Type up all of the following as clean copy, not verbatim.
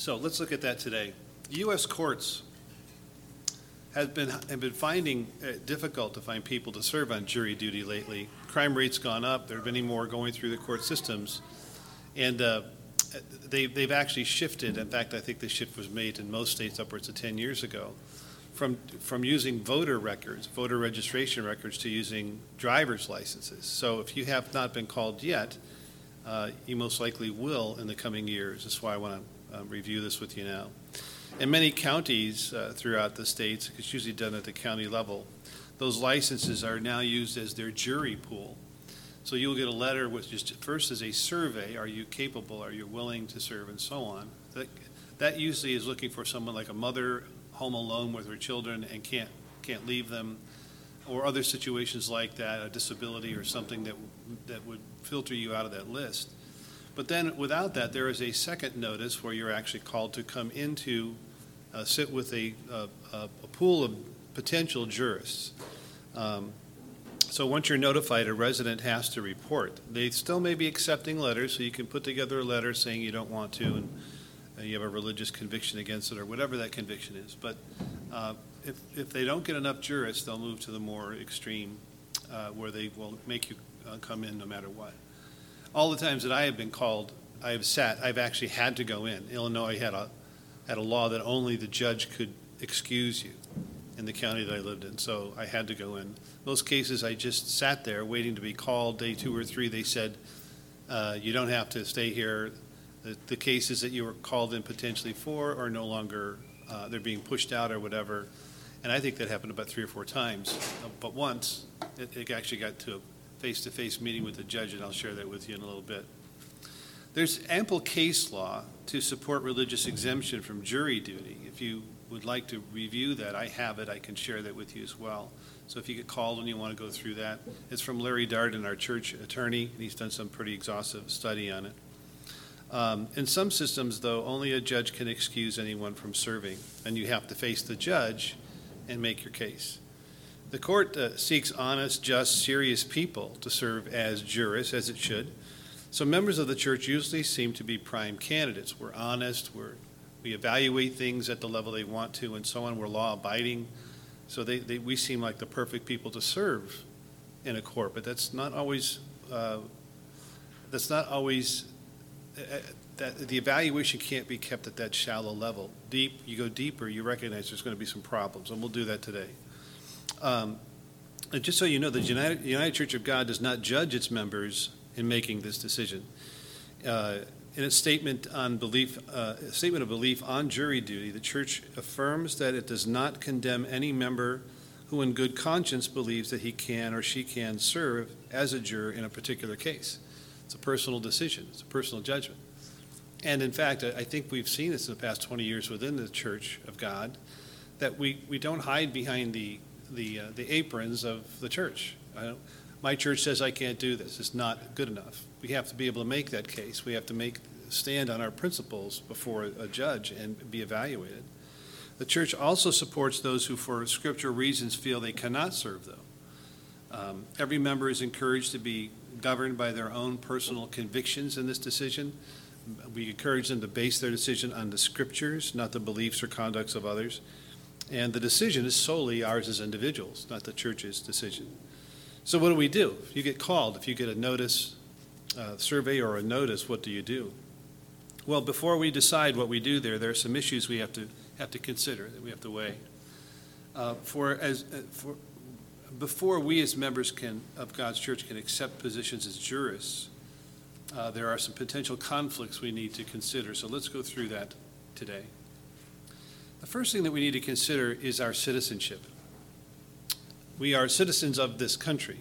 So let's look at that today. U.S. courts have been finding it difficult to find people to serve on jury duty lately. Crime rate's gone up. There have been more going through the court systems. And they've actually shifted. In fact, I think the shift was made in most states upwards of 10 years ago from using voter records, voter registration records, to using driver's licenses. So if you have not been called yet, you most likely will in the coming years. That's why I want to review this with you now. In many counties throughout the states, it's usually done at the county level, those licenses are now used as their jury pool. So you'll get a letter with just first as a survey, are you capable, are you willing to serve, and so on. That usually is looking for someone like a mother home alone with her children and can't leave them, or other situations like that, a disability or something that would filter you out of that list. But then without that, there is a second notice where you're actually called to come into, sit with a pool of potential jurists. So once you're notified, a resident has to report. They still may be accepting letters, so you can put together a letter saying you don't want to and you have a religious conviction against it or whatever that conviction is. But if they don't get enough jurists, they'll move to the more extreme where they will make you come in no matter what. All the times that I have been called, I've actually had to go in. Illinois had a law that only the judge could excuse you in the county that I lived in, so I had to go in. Most cases, I just sat there waiting to be called. Day 2 or 3, they said, you don't have to stay here. The cases that you were called in potentially for are no longer, they're being pushed out or whatever. And I think that happened about 3 or 4 times. But once, it actually got to a face-to-face meeting with the judge, and I'll share that with you in a little bit. There's ample case law to support religious exemption from jury duty. If you would like to review that, I have it. I can share that with you as well. So if you get called and you want to go through that, it's from Larry Darden, our church attorney, and he's done some pretty exhaustive study on it. In some systems, though, only a judge can excuse anyone from serving, and you have to face the judge and make your case. The court seeks honest, just, serious people to serve as jurists, as it should. So members of the church usually seem to be prime candidates. We're honest, we evaluate things at the level they want to, and so on. We're law-abiding. So we seem like the perfect people to serve in a court, but that's not always that the evaluation can't be kept at that shallow level. You go deeper, you recognize there's going to be some problems, and we'll do that today. And just so you know, the United Church of God does not judge its members in making this decision. In its statement of belief on jury duty, the church affirms that it does not condemn any member who in good conscience believes that he can or she can serve as a juror in a particular case. It's a personal decision. It's a personal judgment. And in fact, I think we've seen this in the past 20 years within the Church of God, that we don't hide behind the aprons of the church. My church says I can't do this. It's not good enough. We have to be able to make that case. We have to stand on our principles before a judge and be evaluated. The church also supports those who, for scriptural reasons, feel they cannot serve, though. Every member is encouraged to be governed by their own personal convictions in this decision. We encourage them to base their decision on the scriptures, not the beliefs or conducts of others. And the decision is solely ours as individuals, not the church's decision. So what do we do? If you get called, if you get a notice, survey or a notice, what do you do? Well, before we decide what we do there are some issues we have to consider, that we have to weigh. Before we as members of God's church can accept positions as jurists, there are some potential conflicts we need to consider. So let's go through that today. The first thing that we need to consider is our citizenship. We are citizens of this country.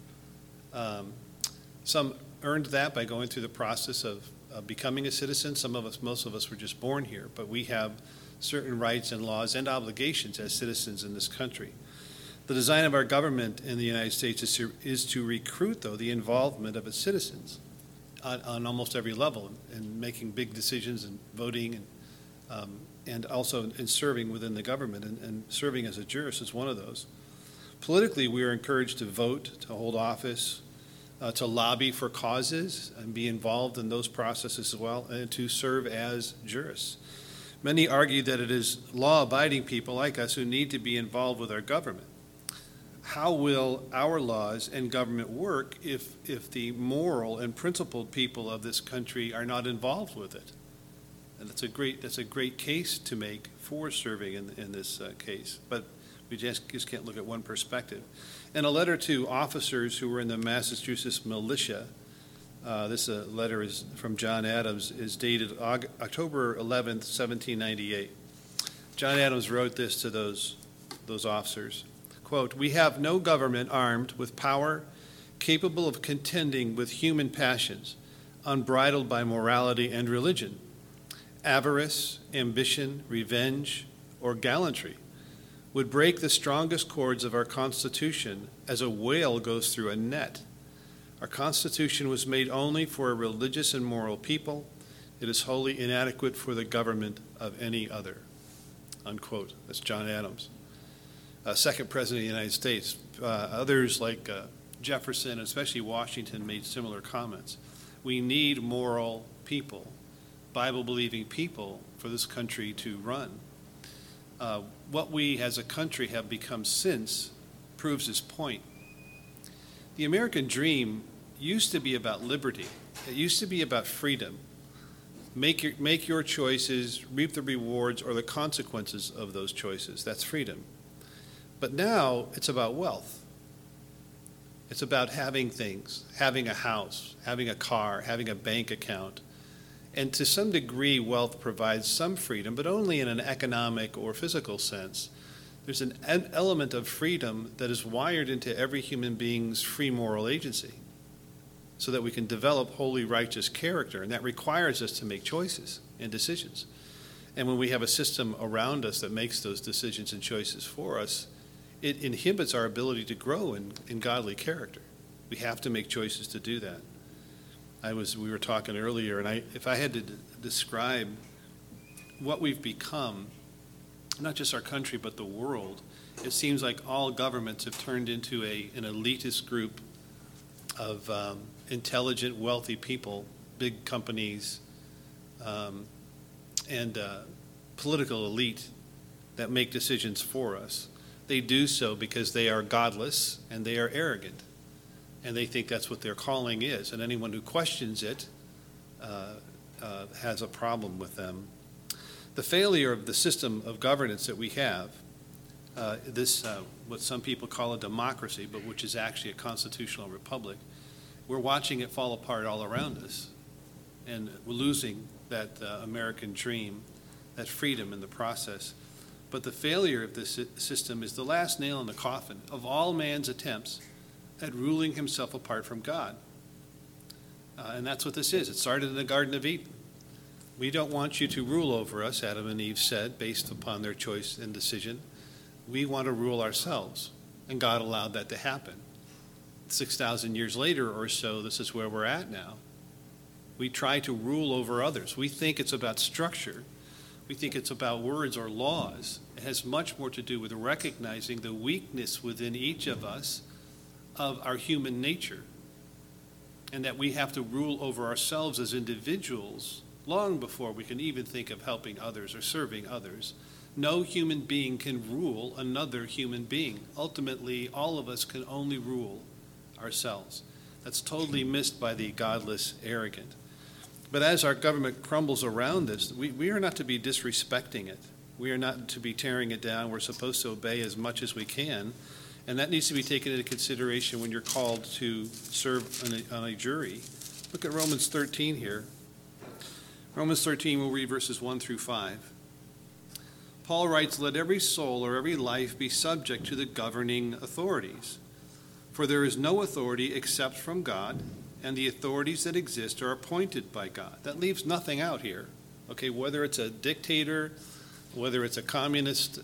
Some earned that by going through the process of becoming a citizen. Most of us were just born here, but we have certain rights and laws and obligations as citizens in this country. The design of our government in the United States is to recruit, though, the involvement of its citizens on almost every level, in making big decisions and voting and also in serving within the government, and serving as a jurist is one of those. Politically, we are encouraged to vote, to hold office, to lobby for causes and be involved in those processes as well, and to serve as jurists. Many argue that it is law-abiding people like us who need to be involved with our government. How will our laws and government work if the moral and principled people of this country are not involved with it? And that's a great case to make for serving in this case. But we just can't look at one perspective. In a letter to officers who were in the Massachusetts militia, this letter is from John Adams, is dated October 11th, 1798. John Adams wrote this to those officers. Quote, "We have no government armed with power capable of contending with human passions, unbridled by morality and religion. Avarice, ambition, revenge, or gallantry would break the strongest cords of our Constitution as a whale goes through a net. Our Constitution was made only for a religious and moral people. It is wholly inadequate for the government of any other." Unquote. That's John Adams, second president of the United States. Others like Jefferson, especially Washington, made similar comments. We need moral people, Bible-believing people, for this country to run. What we as a country have become since proves his point. The American dream used to be about liberty. It used to be about freedom. Make your choices, reap the rewards or the consequences of those choices. That's freedom. But now it's about wealth. It's about having things, having a house, having a car, having a bank account. And to some degree, wealth provides some freedom, but only in an economic or physical sense. There's an element of freedom that is wired into every human being's free moral agency so that we can develop holy, righteous character, and that requires us to make choices and decisions. And when we have a system around us that makes those decisions and choices for us, it inhibits our ability to grow in godly character. We have to make choices to do that. We were talking earlier, and if I had to describe what we've become, not just our country, but the world, it seems like all governments have turned into an elitist group of intelligent, wealthy people, big companies, and political elite that make decisions for us. They do so because they are godless and they are arrogant, and they think that's what their calling is, and anyone who questions it has a problem with them. The failure of the system of governance that we have, what some people call a democracy, but which is actually a constitutional republic, we're watching it fall apart all around us, and we're losing that American dream, that freedom in the process. But the failure of this system is the last nail in the coffin of all man's attempts at ruling himself apart from God. And that's what this is. It started in the Garden of Eden. We don't want you to rule over us, Adam and Eve said, based upon their choice and decision. We want to rule ourselves, and God allowed that to happen. 6,000 years later or so, this is where we're at now. We try to rule over others. We think it's about structure. We think it's about words or laws. It has much more to do with recognizing the weakness within each of us of our human nature, and that we have to rule over ourselves as individuals long before we can even think of helping others or serving others. No human being can rule another human being. Ultimately, all of us can only rule ourselves. That's totally missed by the godless, arrogant. But as our government crumbles around us, we are not to be disrespecting it. We are not to be tearing it down. We're supposed to obey as much as we can. And that needs to be taken into consideration when you're called to serve on a jury. Look at Romans 13 here. Romans 13, we'll read verses 1 through 5. Paul writes, "Let every soul or every life be subject to the governing authorities. For there is no authority except from God, and the authorities that exist are appointed by God." That leaves nothing out here. Okay, whether it's a dictator, whether it's a communist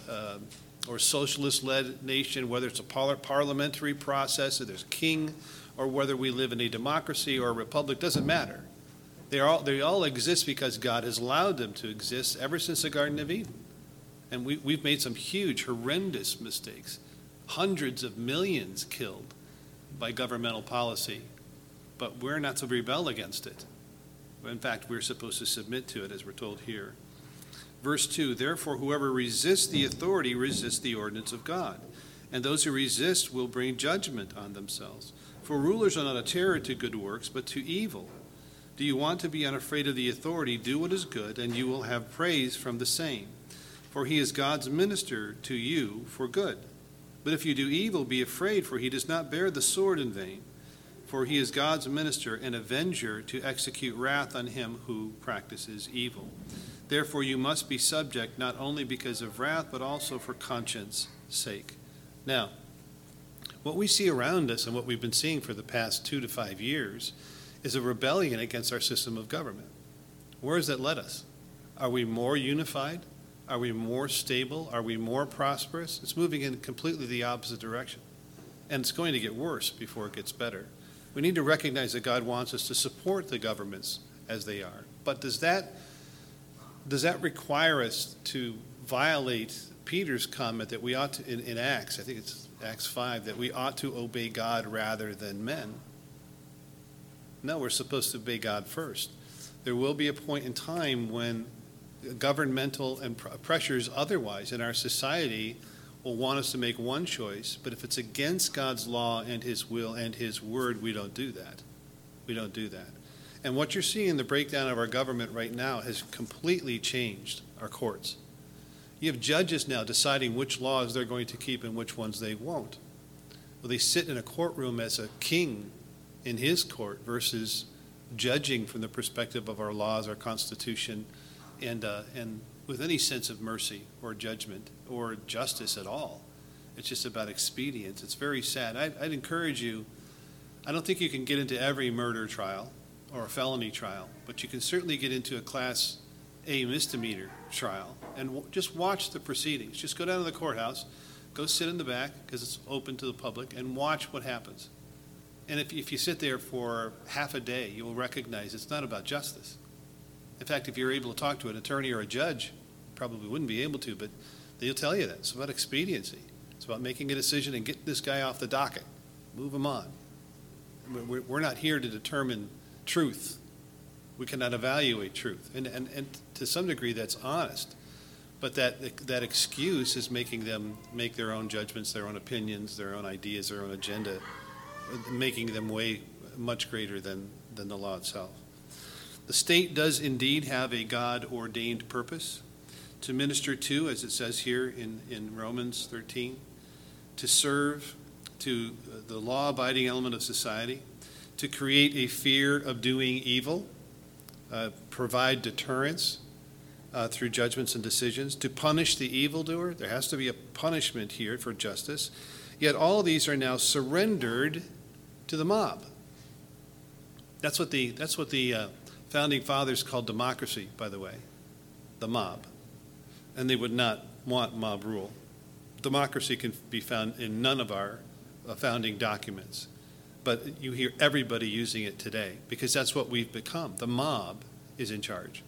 or socialist-led nation, whether it's a parliamentary process, or there's a king, or whether we live in a democracy or a republic, doesn't matter. They all exist because God has allowed them to exist ever since the Garden of Eden. And we've made some huge, horrendous mistakes. Hundreds of millions killed by governmental policy. But we're not to rebel against it. In fact, we're supposed to submit to it, as we're told here. Verse 2, therefore whoever resists the authority resists the ordinance of God, and those who resist will bring judgment on themselves. For rulers are not a terror to good works, but to evil. Do you want to be unafraid of the authority? Do what is good, and you will have praise from the same. For he is God's minister to you for good. But if you do evil, be afraid, for he does not bear the sword in vain. For he is God's minister and avenger to execute wrath on him who practices evil. Therefore you must be subject, not only because of wrath, but also for conscience' sake. Now, what we see around us and what we've been seeing for the past 2 to 5 years is a rebellion against our system of government. Where has that led us? Are we more unified? Are we more stable? Are we more prosperous? It's moving in completely the opposite direction. And it's going to get worse before it gets better. We need to recognize that God wants us to support the governments as they are. But does that require us to violate Peter's comment that we ought to, in Acts, I think it's Acts 5, that we ought to obey God rather than men? No, we're supposed to obey God first. There will be a point in time when governmental and pressures otherwise in our society will want us to make one choice, but if it's against God's law and his will and his word, we don't do that. We don't do that. And what you're seeing in the breakdown of our government right now has completely changed our courts. You have judges now deciding which laws they're going to keep and which ones they won't. Well, they sit in a courtroom as a king in his court versus judging from the perspective of our laws, our Constitution, and with any sense of mercy or judgment or justice at all. It's just about expedience. It's very sad. I'd encourage you, I don't think you can get into every murder trial or a felony trial, but you can certainly get into a Class A misdemeanor trial and just watch the proceedings. Just go down to the courthouse, go sit in the back because it's open to the public, and watch what happens. And if you sit there for half a day, you will recognize it's not about justice. In fact, if you're able to talk to an attorney or a judge, probably wouldn't be able to, but they'll tell you that. It's about expediency. It's about making a decision and get this guy off the docket. Move him on. We're not here to determine truth. We cannot evaluate truth. And to some degree, that's honest. But that excuse is making them make their own judgments, their own opinions, their own ideas, their own agenda, making them way much greater than the law itself. The state does indeed have a God-ordained purpose to minister to, as it says here in Romans 13, to serve to the law-abiding element of society, to create a fear of doing evil, provide deterrence through judgments and decisions, to punish the evildoer. There has to be a punishment here for justice. Yet all of these are now surrendered to the mob. That's what the founding fathers called democracy, by the way, the mob. And they would not want mob rule. Democracy can be found in none of our founding documents. But you hear everybody using it today because that's what we've become. The mob is in charge.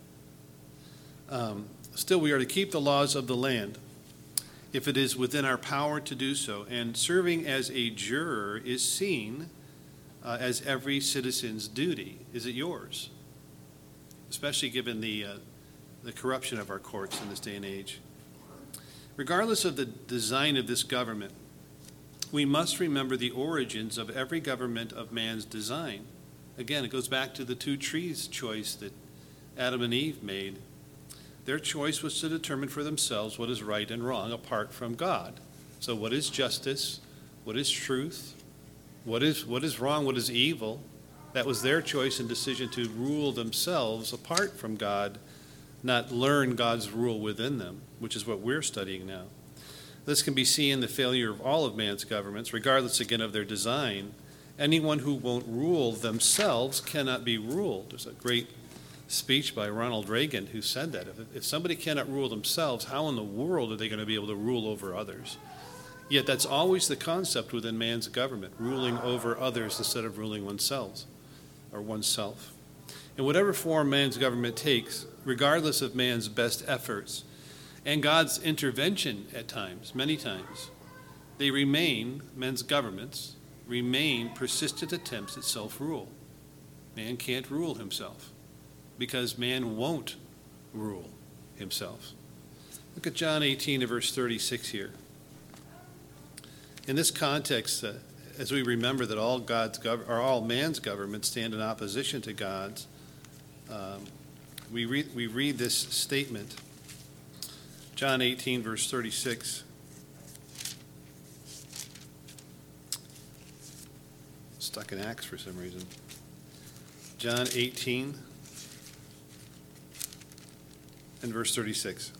Still, we are to keep the laws of the land if it is within our power to do so. And serving as a juror is seen as every citizen's duty. Is it yours? Especially given the corruption of our courts in this day and age. Regardless of the design of this government, we must remember the origins of every government of man's design. Again, it goes back to the two trees choice that Adam and Eve made. Their choice was to determine for themselves what is right and wrong apart from God. So what is justice? What is truth? What is wrong? What is evil? That was their choice and decision to rule themselves apart from God, not learn God's rule within them, which is what we're studying now. This can be seen in the failure of all of man's governments, regardless again of their design. Anyone who won't rule themselves cannot be ruled. There's a great speech by Ronald Reagan who said that. If somebody cannot rule themselves, how in the world are they going to be able to rule over others? Yet that's always the concept within man's government, ruling over others instead of ruling oneself. In whatever form man's government takes, regardless of man's best efforts, and God's intervention at times, many times, men's governments remain persistent attempts at self-rule. Man can't rule himself because man won't rule himself. Look at John 18 and verse 36 here. In this context, as we remember that all man's governments stand in opposition to God's, we read this statement. John 18, verse 36. Stuck in Acts for some reason. John 18 and verse 36.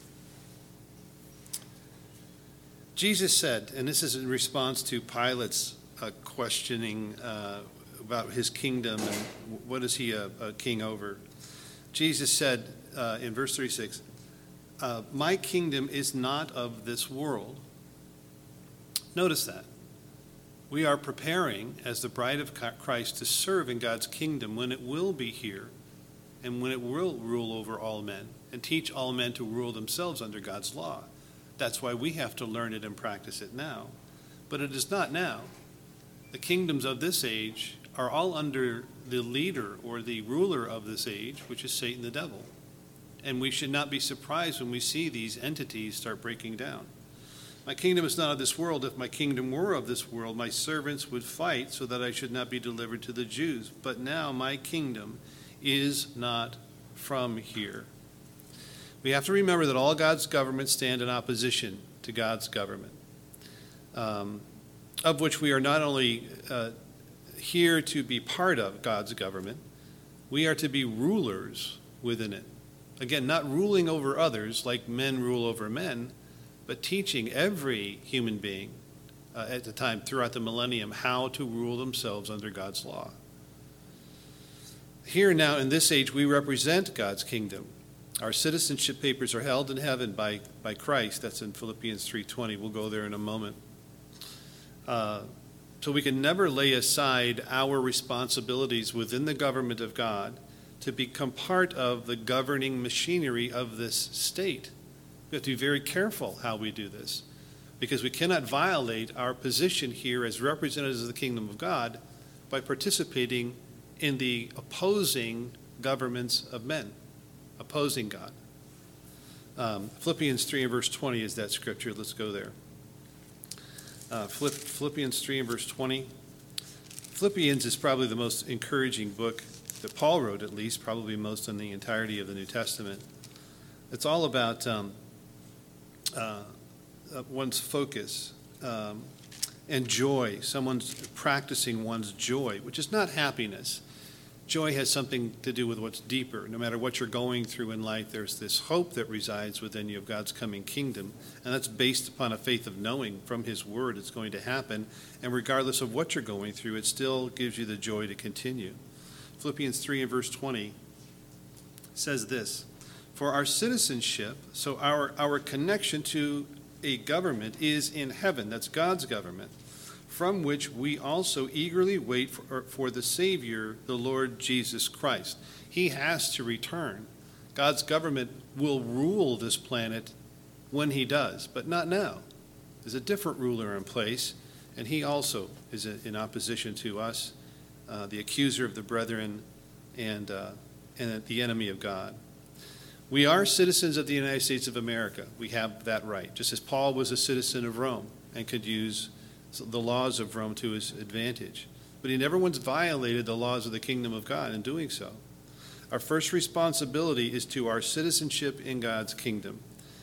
Jesus said, and this is in response to Pilate's questioning about his kingdom and what is he a king over. Jesus said in verse 36, my kingdom is not of this world. Notice that. We are preparing as the bride of Christ to serve in God's kingdom when it will be here and when it will rule over all men and teach all men to rule themselves under God's law. That's why we have to learn it and practice it now. But it is not now. The kingdoms of this age are all under the leader or the ruler of this age, which is Satan the devil. And we should not be surprised when we see these entities start breaking down. My kingdom is not of this world. If my kingdom were of this world, my servants would fight so that I should not be delivered to the Jews. But now my kingdom is not from here. We have to remember that all God's governments stand in opposition to God's government, of which we are not only here to be part of God's government, we are to be rulers within it. Again, not ruling over others like men rule over men, but teaching every human being at the time throughout the millennium how to rule themselves under God's law. Here now in this age, we represent God's kingdom. Our citizenship papers are held in heaven by Christ. That's in Philippians 3:20. We'll go there in a moment. So we can never lay aside our responsibilities within the government of God to become part of the governing machinery of this state. We have to be very careful how we do this, because we cannot violate our position here as representatives of the kingdom of God by participating in the opposing governments of men, opposing God. Philippians 3 and verse 20 is that scripture. Let's go there. Philippians 3 and verse 20. Philippians is probably the most encouraging book that Paul wrote, at least, probably most in the entirety of the New Testament. It's all about one's focus and joy. Someone's practicing one's joy, which is not happiness. Joy has something to do with what's deeper. No matter what you're going through in life, there's this hope that resides within you of God's coming kingdom, and that's based upon a faith of knowing from His Word it's going to happen, and regardless of what you're going through, it still gives you the joy to continue. Philippians 3 and verse 20 says this, for our citizenship, so our connection to a government is in heaven, that's God's government, from which we also eagerly wait for the Savior, the Lord Jesus Christ. He has to return. God's government will rule this planet when He does, but not now. There's a different ruler in place, and He also is in opposition to us, the accuser of the brethren and the enemy of God. We are citizens of the United States of America. We have that right, just as Paul was a citizen of Rome and could use the laws of Rome to his advantage. But he never once violated the laws of the kingdom of God in doing so. Our first responsibility is to our citizenship in God's kingdom.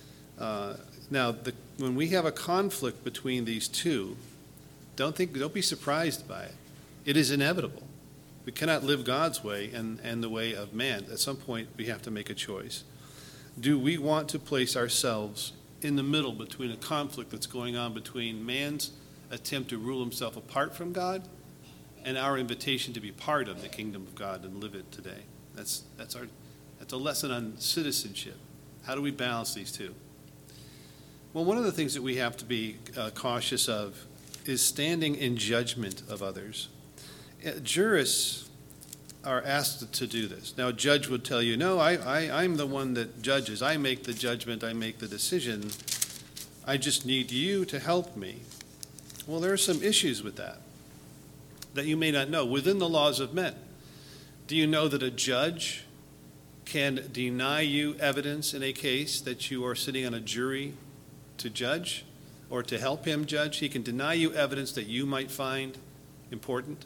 When we have a conflict between these two, don't be surprised by it. It is inevitable. We cannot live God's way and the way of man. At some point, we have to make a choice. Do we want to place ourselves in the middle between a conflict that's going on between man's attempt to rule himself apart from God and our invitation to be part of the kingdom of God and live it today? That's a lesson on citizenship. How do we balance these two? Well, one of the things that we have to be cautious of is standing in judgment of others. Jurists are asked to do this. Now, a judge would tell you, no, I'm the one that judges. I make the judgment. I make the decision. I just need you to help me. Well, there are some issues with that you may not know. Within the laws of men, do you know that a judge can deny you evidence in a case that you are sitting on a jury to judge or to help him judge. He can deny you evidence that you might find important.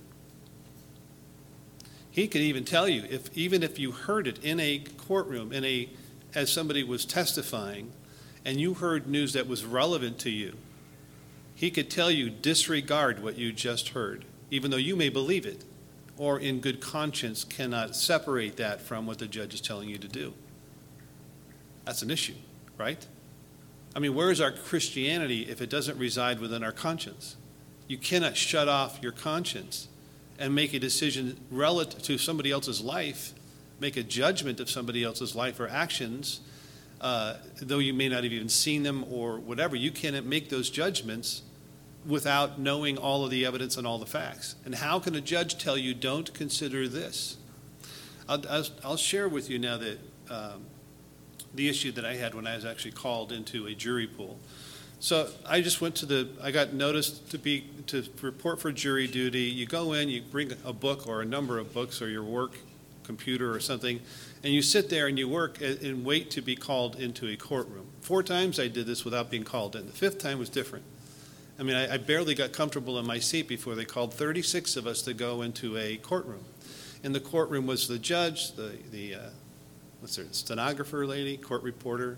He can even tell you, even if you heard it in a courtroom, as somebody was testifying, and you heard news that was relevant to you, he could tell you, disregard what you just heard, even though you may believe it, or in good conscience cannot separate that from what the judge is telling you to do. That's an issue, right? I mean, where is our Christianity if it doesn't reside within our conscience? You cannot shut off your conscience and make a decision relative to somebody else's life, make a judgment of somebody else's life or actions, though you may not have even seen them or whatever. You cannot make those judgments without knowing all of the evidence and all the facts. And how can a judge tell you, don't consider this? I'll share with you now that the issue that I had when I was actually called into a jury pool. So I just went I got noticed to report for jury duty. You go in, you bring a book or a number of books or your work computer or something, and you sit there and you work and wait to be called into a courtroom. 4 times I did this without being called in. The 5th time was different. I mean, I barely got comfortable in my seat before they called 36 of us to go into a courtroom. In the courtroom was the judge, the stenographer lady, court reporter,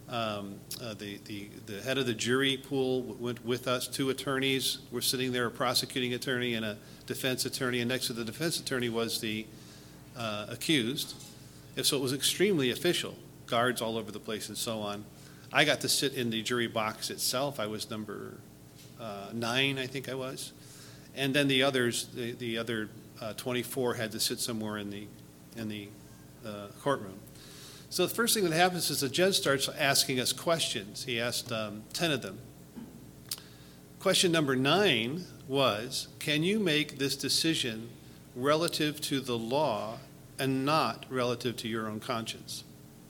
the head of the jury pool went with us. 2 attorneys were sitting there, a prosecuting attorney and a defense attorney, and next to the defense attorney was the accused. And so it was extremely official, guards all over the place and so on. I got to sit in the jury box itself. I was number 9, I think I was. And then the others, the other 24 had to sit somewhere in the courtroom. So the first thing that happens is the judge starts asking us questions. He asked 10 of them. Question number 9 was, can you make this decision relative to the law and not relative to your own conscience?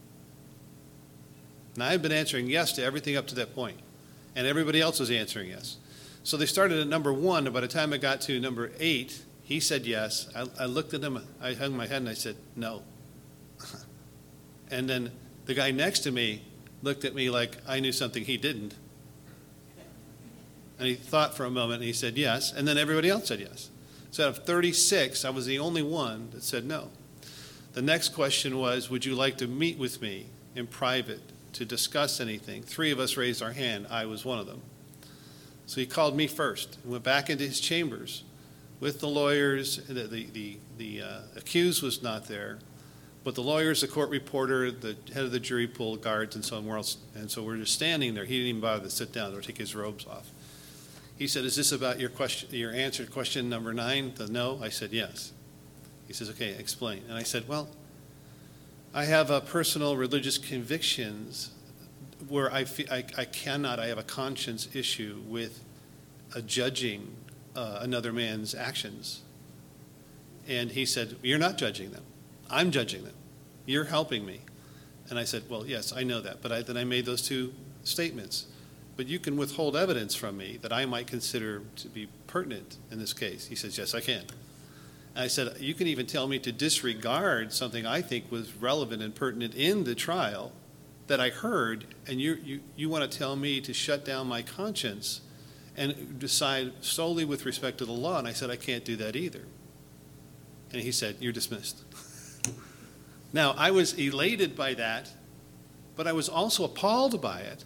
Now, I've been answering yes to everything up to that point, and everybody else was answering yes. So they started at number 1, and by the time I got to number 8, he said yes. I looked at him, I hung my head, and I said, no. And then the guy next to me looked at me like I knew something he didn't. And he thought for a moment, and he said yes, and then everybody else said yes. So out of 36, I was the only one that said no. The next question was, would you like to meet with me in private to discuss anything? 3 of us raised our hand. I was one of them. So he called me first and went back into his chambers with the lawyers. The accused was not there, but the lawyers, the court reporter, the head of the jury pool, guards, and somewhere else. And so we're just standing there. He didn't even bother to sit down or take his robes off. He said, is this about your answer to question number 9, the no? I said, yes. He says, okay, explain. And I said, well, I have personal religious convictions where I have a conscience issue with judging another man's actions. And he said, you're not judging them. I'm judging them. You're helping me. And I said, well, yes, I know that. But then I made those 2 statements. But you can withhold evidence from me that I might consider to be pertinent in this case. He says, yes, I can. And I said, you can even tell me to disregard something I think was relevant and pertinent in the trial that I heard, and you want to tell me to shut down my conscience and decide solely with respect to the law. And I said, I can't do that either. And he said, you're dismissed. Now, I was elated by that, but I was also appalled by it.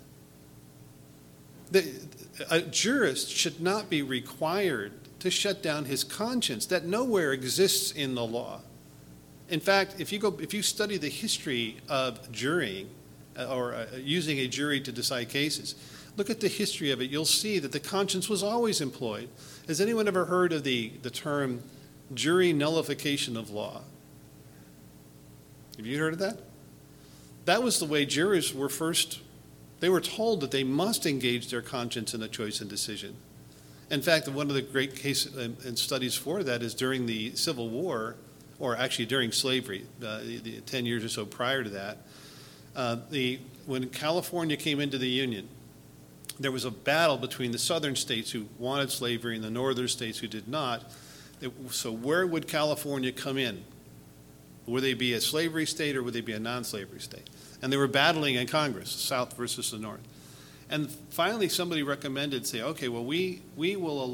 A jurist should not be required to shut down his conscience. That nowhere exists in the law. In fact, if you study the history of jurying or using a jury to decide cases, look at the history of it. You'll see that the conscience was always employed. Has anyone ever heard of the term jury nullification of law? Have you heard of that? That was the way jurors were first. They were told that they must engage their conscience in a choice and decision. In fact, one of the great cases and studies for that is during the Civil War, or actually during slavery, the 10 years or so prior to that. When California came into the Union, there was a battle between the southern states who wanted slavery and the northern states who did not. So where would California come in? Would they be a slavery state or would they be a non-slavery state? And they were battling in Congress, the South versus the North. And finally, somebody recommended, say, okay, well, we will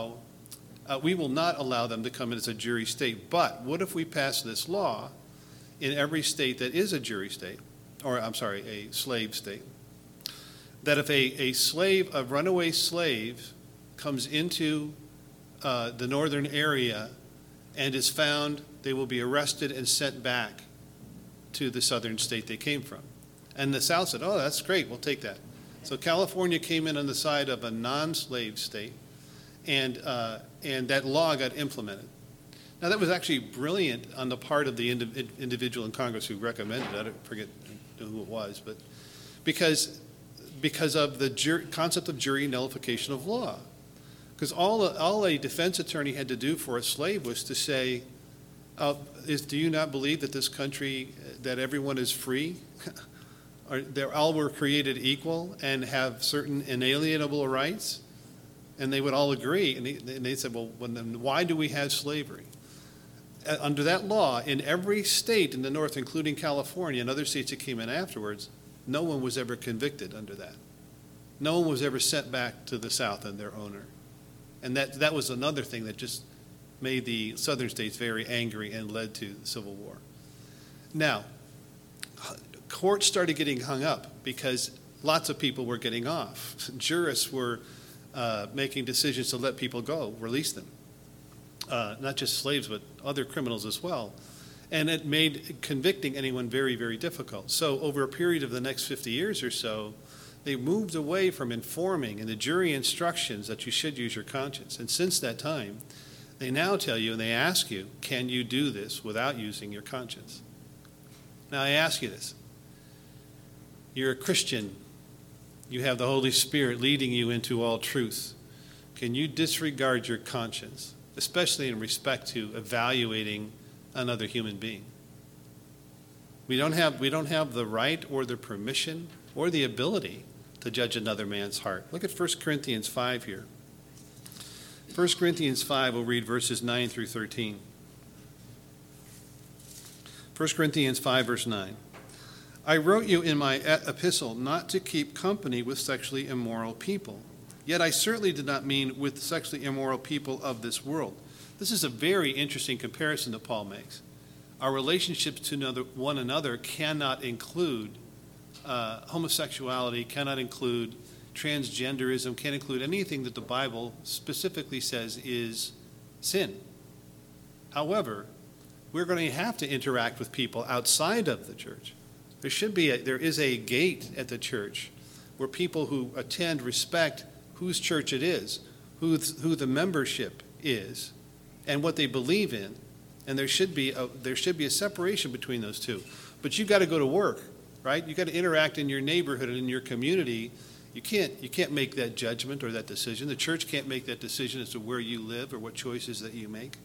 not allow them to come in as a jury state. But what if we pass this law in every state that is a jury state, or I'm sorry, a slave state, that if a runaway slave comes into the northern area and is found, they will be arrested and sent back to the southern state they came from. And the South said, oh, that's great, we'll take that. So California came in on the side of a non-slave state, and that law got implemented. Now, that was actually brilliant on the part of the individual in Congress who recommended it. I don't forget who it was, but because of the concept of jury nullification of law. Because all a defense attorney had to do for a slave was to say, do you not believe that this country, that everyone is free? All were created equal and have certain inalienable rights? And they would all agree. And they said, well, then why do we have slavery? Under that law, in every state in the North, including California and other states that came in afterwards, no one was ever convicted under that. No one was ever sent back to the South and their owner. And that was another thing that just made the southern states very angry and led to the Civil War. Now, courts started getting hung up because lots of people were getting off. Jurists were making decisions to let people go, release them. Not just slaves, but other criminals as well. And it made convicting anyone very, very difficult. So over a period of the next 50 years or so, they moved away from informing in the jury instructions that you should use your conscience. And since that time, they now tell you and they ask you, can you do this without using your conscience? Now I ask you this. You're a Christian. You have the Holy Spirit leading you into all truth. Can you disregard your conscience, especially in respect to evaluating another human being? We don't have the right or the permission or the ability to judge another man's heart. Look at 1 Corinthians 5 here. 1 Corinthians 5, we'll read verses 9 through 13. 1 Corinthians 5, verse 9. I wrote you in my epistle not to keep company with sexually immoral people. Yet I certainly did not mean with sexually immoral people of this world. This is a very interesting comparison that Paul makes. Our relationships to one another cannot include homosexuality, cannot include transgenderism, can't include anything that the Bible specifically says is sin. However, we're going to have to interact with people outside of the church. There is a gate at the church where people who attend respect whose church it is, who the membership is, and what they believe in. And there should be a separation between those two. But you've got to go to work, right? You've got to interact in your neighborhood and in your community. You can't make that judgment or that decision. The church can't make that decision as to where you live or what choices that you make.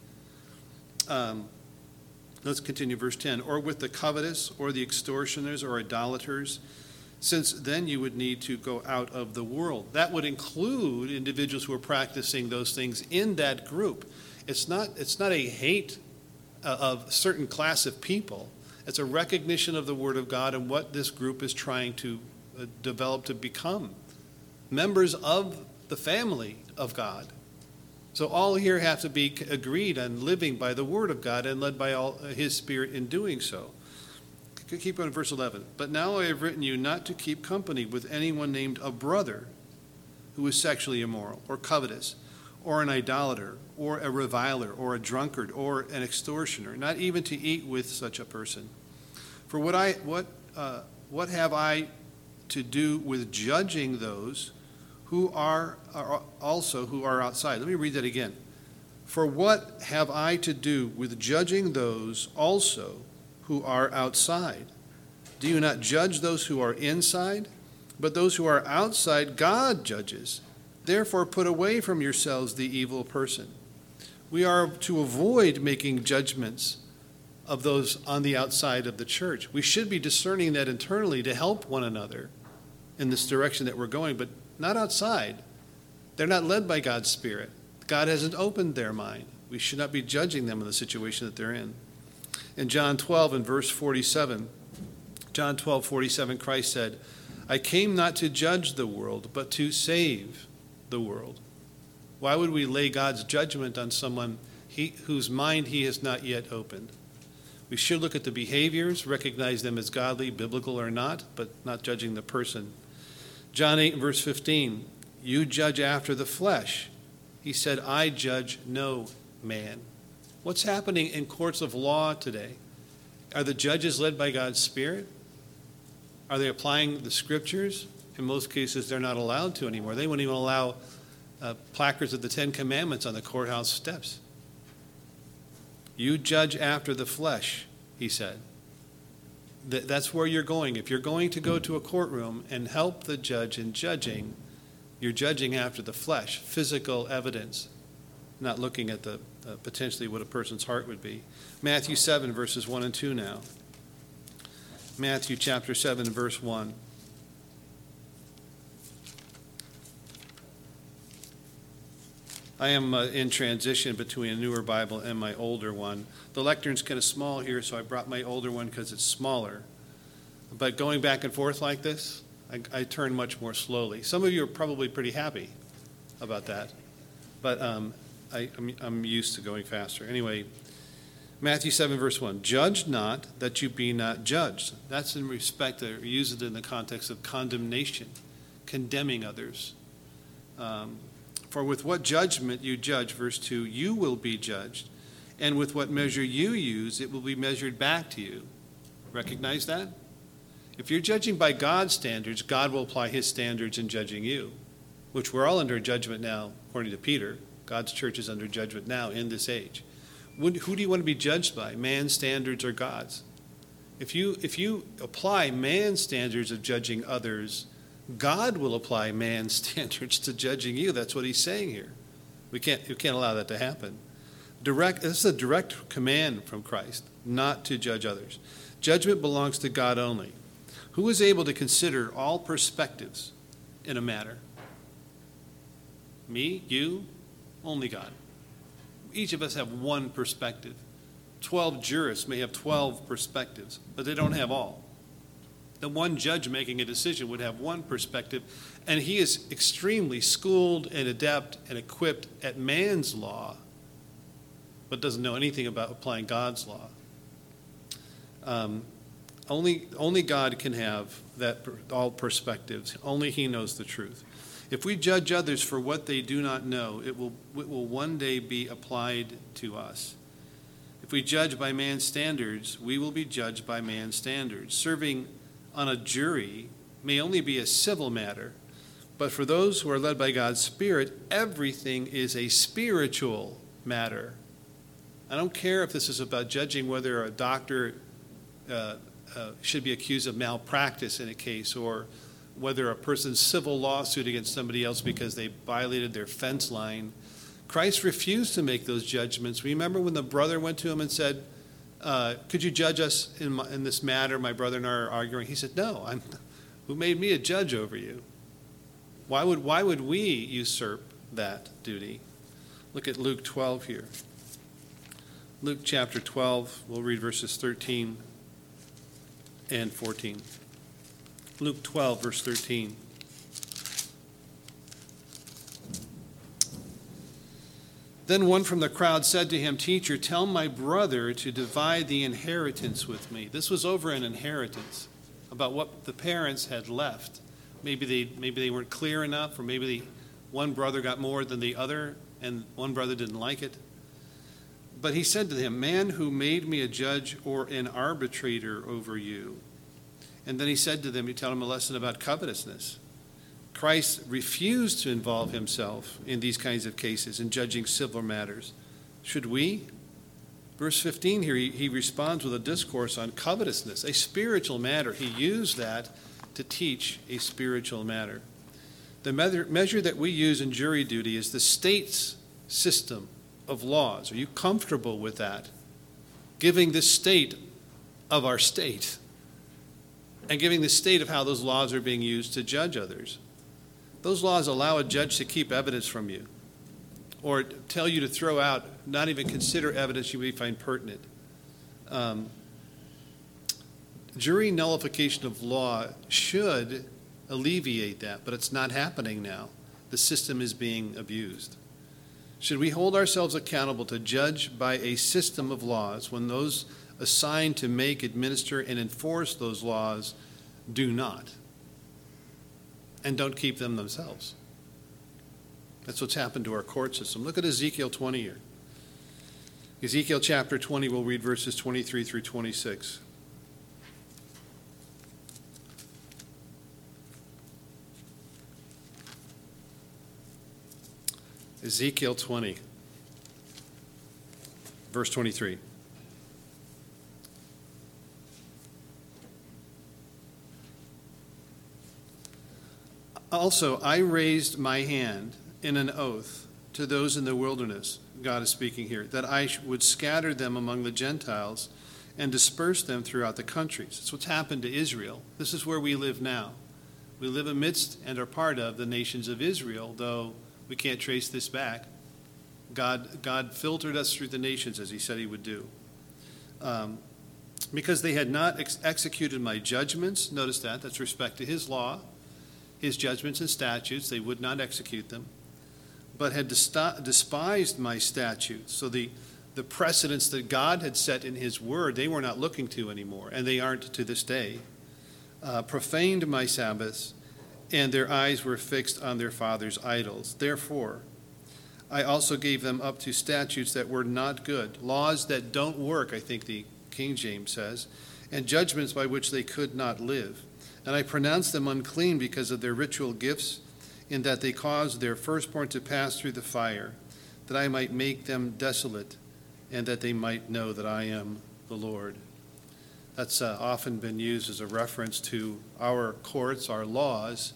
Let's continue verse 10. Or with the covetous or the extortioners or idolaters, since then you would need to go out of the world. That would include individuals who are practicing those things in that group. It's not a hate of a certain class of people. It's a recognition of the Word of God and what this group is trying to develop to become members of the family of God. So all here have to be agreed on living by the Word of God and led by His Spirit in doing so. Keep on verse 11. But now I have written you not to keep company with anyone named a brother who is sexually immoral or covetous or an idolater or a reviler or a drunkard or an extortioner, not even to eat with such a person. For what have I to do with judging those who are outside? Let me read that again. For what have I to do with judging those also who are outside? Do you not judge those who are inside? But those who are outside God judges. Therefore put away from yourselves the evil person. We are to avoid making judgments of those on the outside of the church. We should be discerning that internally to help one another in this direction that we're going, but not outside. They're not led by God's Spirit. God hasn't opened their mind. We should not be judging them in the situation that they're in. In John 12 and verse 47, John 12:47, Christ said, I came not to judge the world, but to save the world. Why would we lay God's judgment on someone whose mind he has not yet opened? We should look at the behaviors, recognize them as godly, biblical or not, but not judging the person. John 8 and verse 15, you judge after the flesh. He said, I judge no man. What's happening in courts of law today? Are the judges led by God's Spirit? Are they applying the Scriptures? In most cases, they're not allowed to anymore. They wouldn't even allow placards of the Ten Commandments on the courthouse steps. You judge after the flesh, he said. That's where you're going. If you're going to go to a courtroom and help the judge in judging, you're judging after the flesh, physical evidence, not looking at the potentially what a person's heart would be. Matthew 7, verses 1 and 2 now. Matthew chapter 7, verse 1. I am in transition between a newer Bible and my older one. The lectern's kind of small here, so I brought my older one because it's smaller. But going back and forth like this, I turn much more slowly. Some of you are probably pretty happy about that, but I'm used to going faster. Anyway, Matthew 7, verse 1, judge not that you be not judged. That's in respect, or use it in the context of condemnation, condemning others. For with what judgment you judge, verse 2, you will be judged, and with what measure you use, it will be measured back to you. Recognize that? If you're judging by God's standards, God will apply his standards in judging you, which we're all under judgment now, according to Peter. God's church is under judgment now in this age. Who do you want to be judged by, man's standards or God's? If you apply man's standards of judging others, God will apply man's standards to judging you. That's what he's saying here. We can't allow that to happen. This is a direct command from Christ, not to judge others. Judgment belongs to God only. Who is able to consider all perspectives in a matter? Me? You? Only God. Each of us have one perspective. 12 jurists may have 12 perspectives, but they don't have all. The one judge making a decision would have one perspective, and he is extremely schooled and adept and equipped at man's law, but doesn't know anything about applying God's law. Only God can have that all perspectives. Only he knows the truth. If we judge others for what they do not know, it will one day be applied to us. If we judge by man's standards, we will be judged by man's standards. Serving on a jury may only be a civil matter, but for those who are led by God's Spirit, everything is a spiritual matter. I don't care if this is about judging whether a doctor should be accused of malpractice in a case, or whether a person's civil lawsuit against somebody else because they violated their fence line. Christ refused to make those judgments. Remember when the brother went to him and said, could you judge us in this matter? My brother and I are arguing. He said, no, who made me a judge over you? Why would we usurp that duty? Look at Luke 12 here. Luke chapter 12, we'll read verses 13 and 14. Luke 12, verse 13. Then one from the crowd said to him, Teacher, tell my brother to divide the inheritance with me. This was over an inheritance, about what the parents had left. Maybe they weren't clear enough, or maybe one brother got more than the other, and one brother didn't like it. But he said to him, Man, who made me a judge or an arbitrator over you? And then he said to them, he taught them a lesson about covetousness. Christ refused to involve himself in these kinds of cases, in judging civil matters. Should we? Verse 15 here, he responds with a discourse on covetousness, a spiritual matter. He used that to teach a spiritual matter. The measure that we use in jury duty is the state's system of laws. Are you comfortable with that? Giving the state of our state, and giving the state of how those laws are being used to judge others. Those laws allow a judge to keep evidence from you, or tell you to throw out, not even consider evidence you may find pertinent. Jury nullification of law should alleviate that, but it's not happening now. The system is being abused. Should we hold ourselves accountable to judge by a system of laws when those assigned to make, administer, and enforce those laws do not, and don't keep them themselves? That's what's happened to our court system. Look at Ezekiel 20 here. Ezekiel chapter 20, we'll read verses 23 through 26. Ezekiel 20, verse 23. Also, I raised my hand in an oath to those in the wilderness, God is speaking here, that I would scatter them among the Gentiles and disperse them throughout the countries. That's what's happened to Israel. This is where we live now. We live amidst and are part of the nations of Israel, though we can't trace this back. God filtered us through the nations as he said he would do. Because they had not executed my judgments, notice that, that's respect to his law, his judgments and statutes, they would not execute them, but had despised my statutes. So the precedents that God had set in his word, they were not looking to anymore, and they aren't to this day. Profaned my Sabbaths, and their eyes were fixed on their fathers' idols. Therefore, I also gave them up to statutes that were not good, laws that don't work, I think the King James says, and judgments by which they could not live. And I pronounced them unclean because of their ritual gifts, in that they caused their firstborn to pass through the fire, that I might make them desolate, and that they might know that I am the Lord. That's often been used as a reference to our courts, our laws,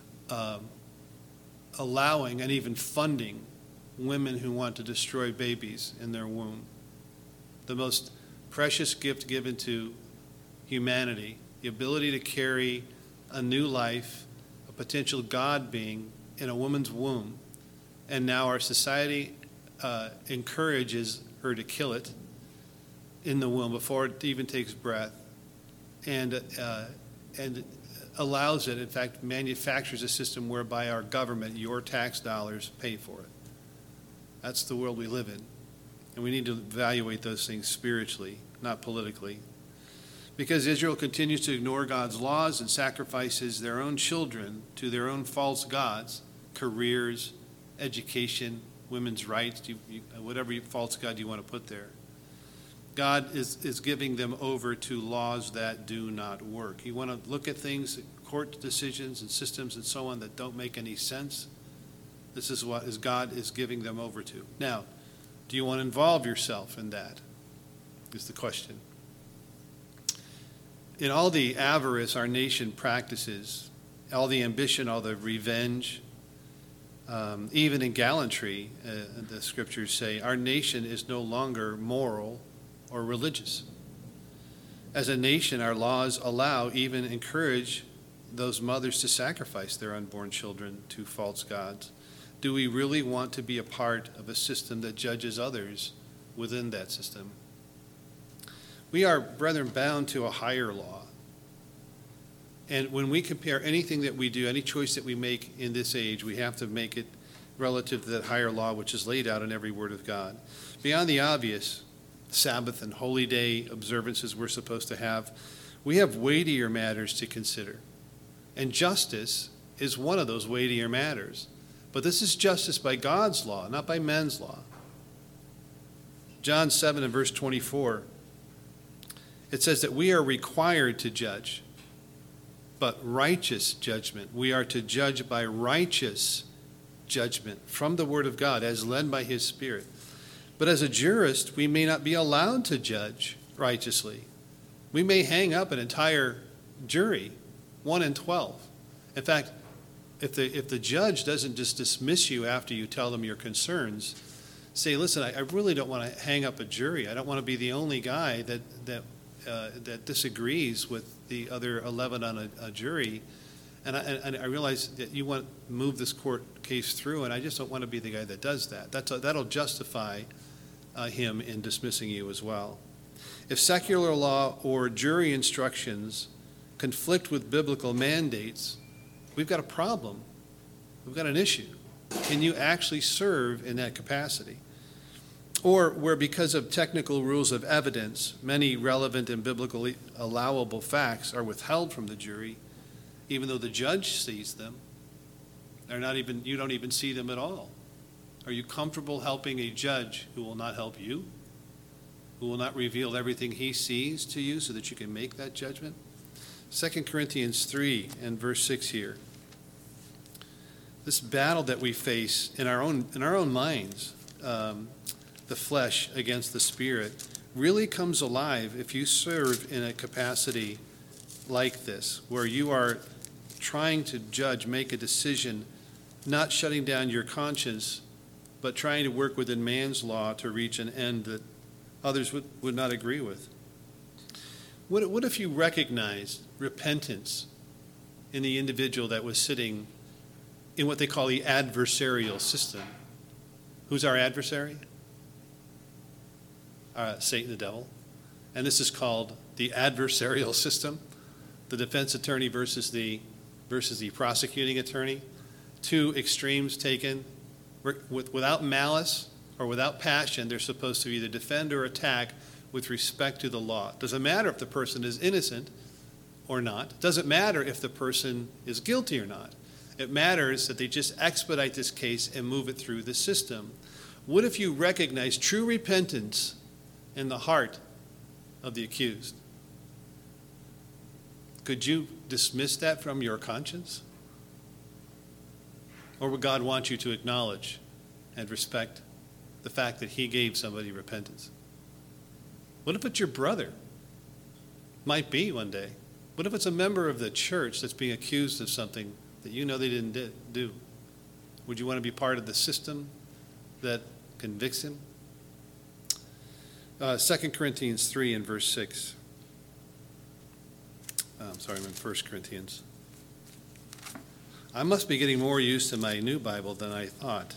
allowing and even funding women who want to destroy babies in their womb. The most precious gift given to humanity, the ability to carry a new life, a potential God being in a woman's womb. And now our society encourages her to kill it in the womb before it even takes breath, and allows it, in fact, manufactures a system whereby our government, your tax dollars, pay for it. That's the world we live in. And we need to evaluate those things spiritually, not politically. Because Israel continues to ignore God's laws and sacrifices their own children to their own false gods, careers, education, women's rights, whatever false god you want to put there. God is giving them over to laws that do not work. You want to look at things, court decisions and systems and so on that don't make any sense? This is what God is giving them over to. Now, do you want to involve yourself in that? Is the question. In all the avarice our nation practices, all the ambition, all the revenge, even in gallantry, the scriptures say, our nation is no longer moral or religious. As a nation, our laws allow, even encourage those mothers to sacrifice their unborn children to false gods. Do we really want to be a part of a system that judges others within that system? We are, brethren, bound to a higher law. And when we compare anything that we do, any choice that we make in this age, we have to make it relative to that higher law which is laid out in every word of God. Beyond the obvious Sabbath and holy day observances we're supposed to have, we have weightier matters to consider. And justice is one of those weightier matters. But this is justice by God's law, not by men's law. John 7 and verse 24, it says that we are required to judge, but righteous judgment. We are to judge by righteous judgment from the Word of God as led by His Spirit. But as a jurist, we may not be allowed to judge righteously. We may hang up an entire jury, 1 in 12. In fact, if the judge doesn't just dismiss you after you tell them your concerns, say, listen, I really don't want to hang up a jury. I don't want to be the only guy that disagrees with the other 11 on a jury. And I realize that you want to move this court case through, and I just don't want to be the guy that does that. That'll justify him in dismissing you as well. If secular law or jury instructions conflict with biblical mandates, we've got a problem. We've got an issue. Can you actually serve in that capacity? Or where because of technical rules of evidence, many relevant and biblically allowable facts are withheld from the jury, even though the judge sees them, you don't even see them at all. Are you comfortable helping a judge who will not help you? Who will not reveal everything he sees to you so that you can make that judgment? 2 Corinthians 3 and verse 6 here. This battle that we face in our own minds, the flesh against the spirit, really comes alive if you serve in a capacity like this, where you are trying to judge, make a decision, not shutting down your conscience, but trying to work within man's law to reach an end that others would not agree with. What if you recognized repentance in the individual that was sitting in what they call the adversarial system? Who's our adversary? Satan, the devil. And this is called the adversarial system, the defense attorney versus the prosecuting attorney. Two extremes taken. Without malice or without passion, they're supposed to either defend or attack with respect to the law. It doesn't matter if the person is innocent or not. It doesn't matter if the person is guilty or not. It matters that they just expedite this case and move it through the system. What if you recognize true repentance in the heart of the accused? Could you dismiss that from your conscience? Or would God want you to acknowledge and respect the fact that he gave somebody repentance? What if it's your brother? Might be one day. What if it's a member of the church that's being accused of something that you know they didn't do? Would you want to be part of the system that convicts him? 2 Corinthians 3 and verse 6. I'm in 1 Corinthians. I must be getting more used to my new Bible than I thought.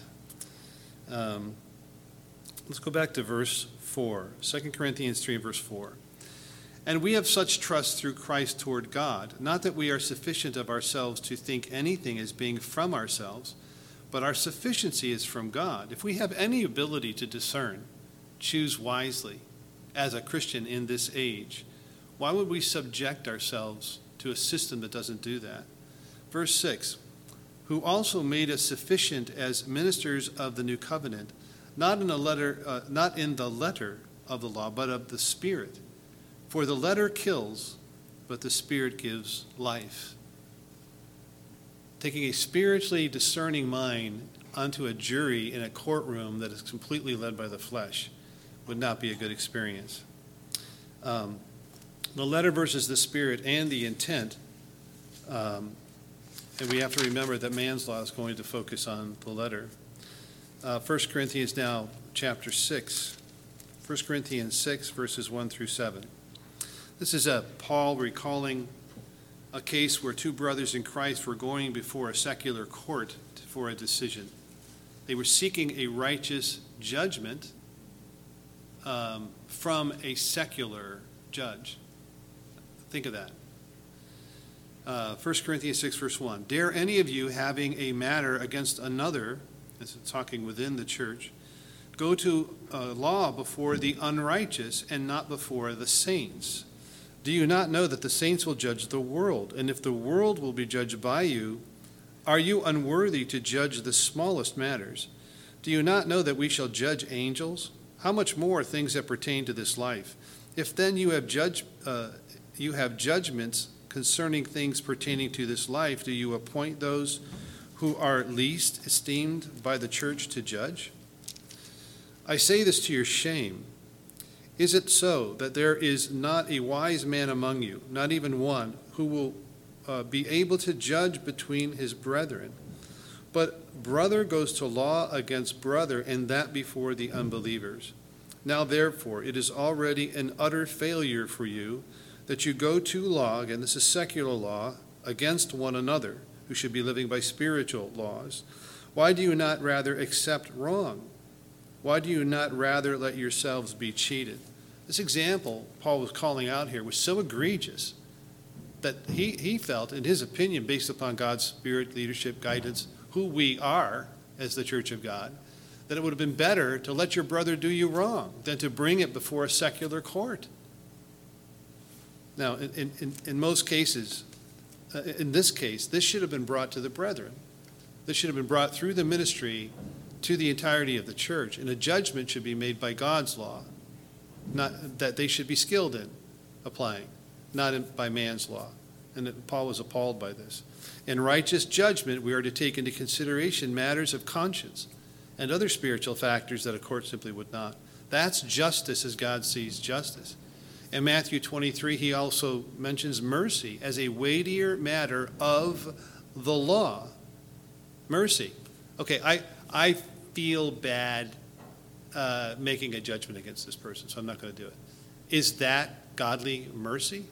Let's go back to verse 4. 2 Corinthians 3 verse 4. And we have such trust through Christ toward God, not that we are sufficient of ourselves to think anything as being from ourselves, but our sufficiency is from God. If we have any ability to discern, choose wisely as a Christian in this age, why would we subject ourselves to a system that doesn't do that? Verse 6, who also made us sufficient as ministers of the new covenant, not in the letter of the law, but of the Spirit. For the letter kills, but the Spirit gives life. Taking a spiritually discerning mind onto a jury in a courtroom that is completely led by the flesh would not be a good experience. The letter versus the Spirit and the intent. And we have to remember that man's law is going to focus on the letter. 1 Corinthians now, chapter 6. 1 Corinthians 6, verses 1 through 7. This is Paul recalling a case where two brothers in Christ were going before a secular court for a decision. They were seeking a righteous judgment from a secular judge. Think of that. 1 Corinthians 6, verse 1. Dare any of you, having a matter against another, this is talking within the church, go to law before the unrighteous and not before the saints? Do you not know that the saints will judge the world? And if the world will be judged by you, are you unworthy to judge the smallest matters? Do you not know that we shall judge angels? How much more things that pertain to this life? If then you have judgments concerning things pertaining to this life, do you appoint those who are least esteemed by the church to judge? I say this to your shame. Is it so that there is not a wise man among you, not even one, who will be able to judge between his brethren? But brother goes to law against brother, and that before the unbelievers. Now therefore, it is already an utter failure for you that you go to law, and this is secular law, against one another, who should be living by spiritual laws. Why do you not rather accept wrong? Why do you not rather let yourselves be cheated? This example Paul was calling out here was so egregious that he felt, in his opinion, based upon God's Spirit, leadership, guidance, who we are as the Church of God, that it would have been better to let your brother do you wrong than to bring it before a secular court. Now, in most cases, in this case, this should have been brought to the brethren. This should have been brought through the ministry to the entirety of the church, and a judgment should be made by God's law, not that they should be skilled in applying, not by man's law. And Paul was appalled by this. In righteous judgment, we are to take into consideration matters of conscience and other spiritual factors that a court simply would not. That's justice as God sees justice. In Matthew 23, he also mentions mercy as a weightier matter of the law. Mercy. Okay, I feel bad making a judgment against this person, so I'm not going to do it. Is that godly mercy?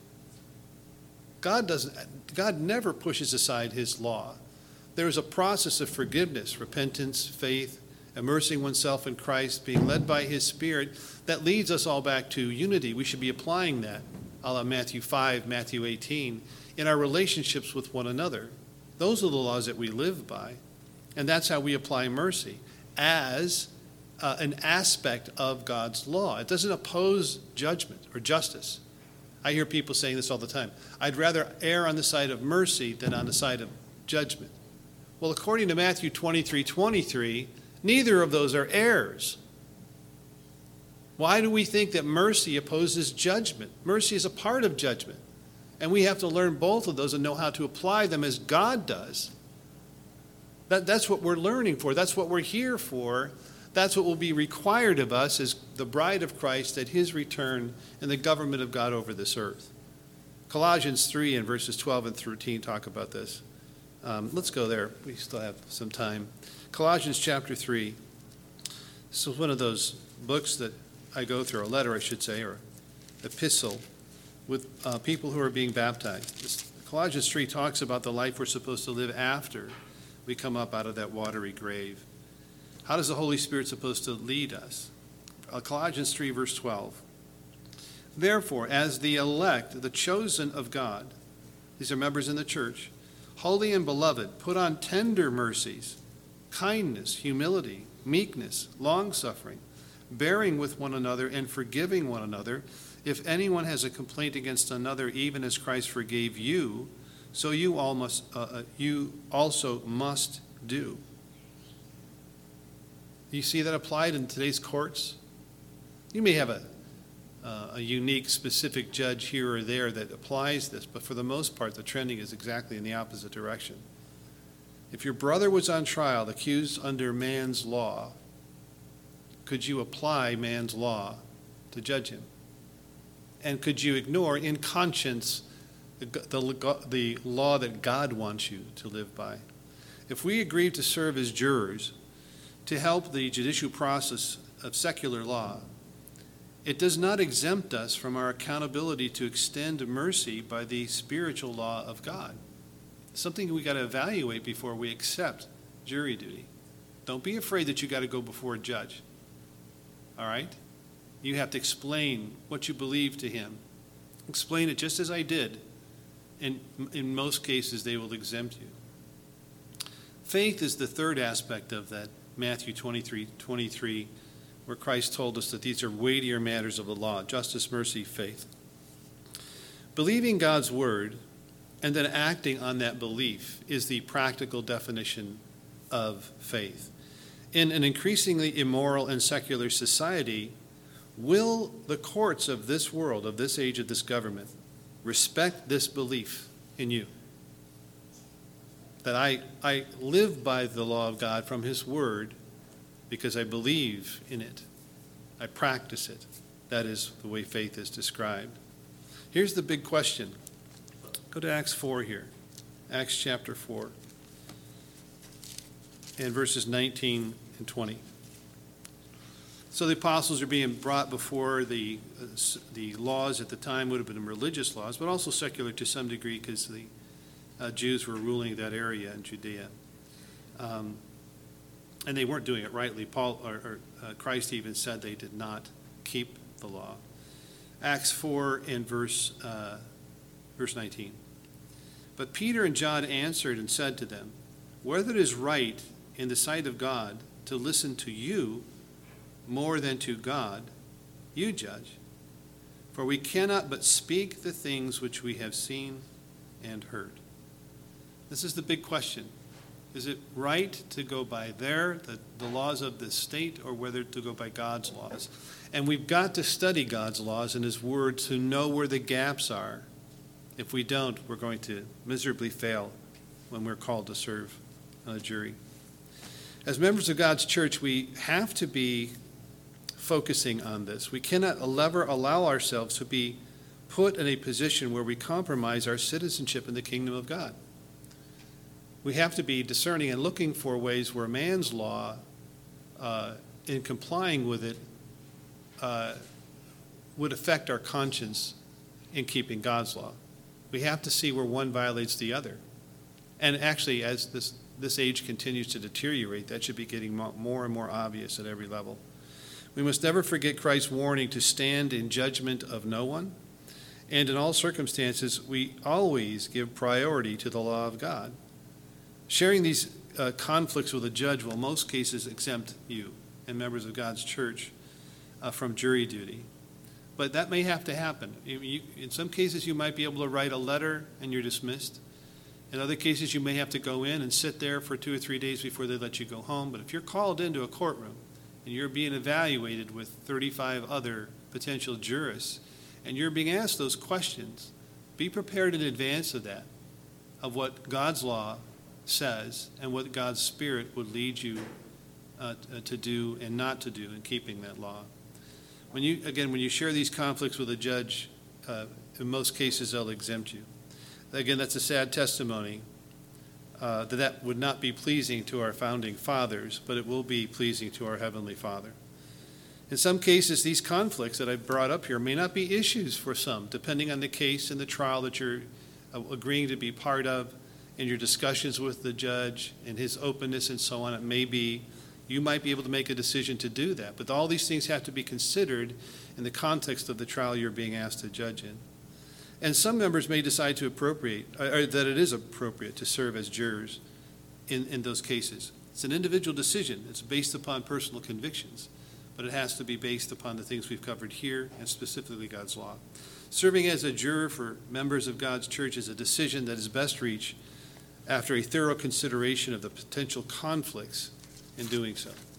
God never pushes aside his law. There is a process of forgiveness, repentance, faith, immersing oneself in Christ, being led by his Spirit, that leads us all back to unity. We should be applying that, a la Matthew 5, Matthew 18, in our relationships with one another. Those are the laws that we live by, and that's how we apply mercy, as an aspect of God's law. It doesn't oppose judgment or justice. I hear people saying this all the time. I'd rather err on the side of mercy than on the side of judgment. Well, according to Matthew 23:23, neither of those are errors. Why do we think that mercy opposes judgment? Mercy is a part of judgment. And we have to learn both of those and know how to apply them as God does. That's what we're learning for. That's what we're here for. That's what will be required of us as the bride of Christ at his return in the government of God over this earth. Colossians 3 and verses 12 and 13 talk about this. Let's go there. We still have some time. Colossians chapter 3. This is one of those books that I go through, a letter I should say, or epistle, with people who are being baptized. Colossians 3 talks about the life we're supposed to live after we come up out of that watery grave. How is the Holy Spirit supposed to lead us? Colossians 3, verse 12. Therefore, as the elect, the chosen of God, these are members in the church, holy and beloved, put on tender mercies, kindness, humility, meekness, long-suffering, bearing with one another and forgiving one another. If anyone has a complaint against another, even as Christ forgave you, so you also must do. You see that applied in today's courts? You may have a unique, specific judge here or there that applies this, but for the most part, the trending is exactly in the opposite direction. If your brother was on trial, accused under man's law, could you apply man's law to judge him? And could you ignore, in conscience, the law that God wants you to live by? If we agree to serve as jurors, to help the judicial process of secular law, it does not exempt us from our accountability to extend mercy by the spiritual law of God. Something we got to evaluate before we accept jury duty. Don't be afraid that you got to go before a judge. All right? You have to explain what you believe to him. Explain it just as I did. And in most cases, they will exempt you. Faith is the third aspect of that Matthew 23, where Christ told us that these are weightier matters of the law: justice, mercy, faith. Believing God's word and then acting on that belief is the practical definition of faith. In an increasingly immoral and secular society, will the courts of this world, of this age, of this government, respect this belief in you? That I live by the law of God from his word because I believe in it. I practice it. That is the way faith is described. Here's the big question. Go to Acts 4 here. Acts chapter 4. And verses 19 and 20. So the apostles are being brought before the laws at the time would have been religious laws, but also secular to some degree because the Jews were ruling that area in Judea. And they weren't doing it rightly. Christ even said they did not keep the law. Acts 4 and verse 19. But Peter and John answered and said to them, whether it is right in the sight of God to listen to you more than to God, you judge. For we cannot but speak the things which we have seen and heard. This is the big question. Is it right to go by the laws of the state, or whether to go by God's laws? And we've got to study God's laws and his word to know where the gaps are. If we don't, we're going to miserably fail when we're called to serve on a jury. As members of God's church, we have to be focusing on this. We cannot ever allow ourselves to be put in a position where we compromise our citizenship in the kingdom of God. We have to be discerning and looking for ways where man's law, in complying with it, would affect our conscience in keeping God's law. We have to see where one violates the other. And actually, as this age continues to deteriorate, that should be getting more and more obvious at every level. We must never forget Christ's warning to stand in judgment of no one. And in all circumstances, we always give priority to the law of God. Sharing these conflicts with a judge will in most cases exempt you and members of God's church from jury duty. But that may have to happen. In some cases, you might be able to write a letter and you're dismissed. In other cases, you may have to go in and sit there for 2 or 3 days before they let you go home. But if you're called into a courtroom and you're being evaluated with 35 other potential jurists, and you're being asked those questions, be prepared in advance of that, of what God's law says and what God's Spirit would lead you to do and not to do in keeping that law. When you share these conflicts with a judge, in most cases they'll exempt you. Again, that's a sad testimony that would not be pleasing to our founding fathers, but it will be pleasing to our Heavenly Father. In some cases, these conflicts that I've brought up here may not be issues for some, depending on the case and the trial that you're agreeing to be part of, in your discussions with the judge and his openness and so on. It may be, you might be able to make a decision to do that. But all these things have to be considered in the context of the trial you're being asked to judge in. And some members may decide to that it is appropriate to serve as jurors in those cases. It's an individual decision. It's based upon personal convictions, but it has to be based upon the things we've covered here and specifically God's law. Serving as a juror for members of God's church is a decision that is best reached after a thorough consideration of the potential conflicts in doing so.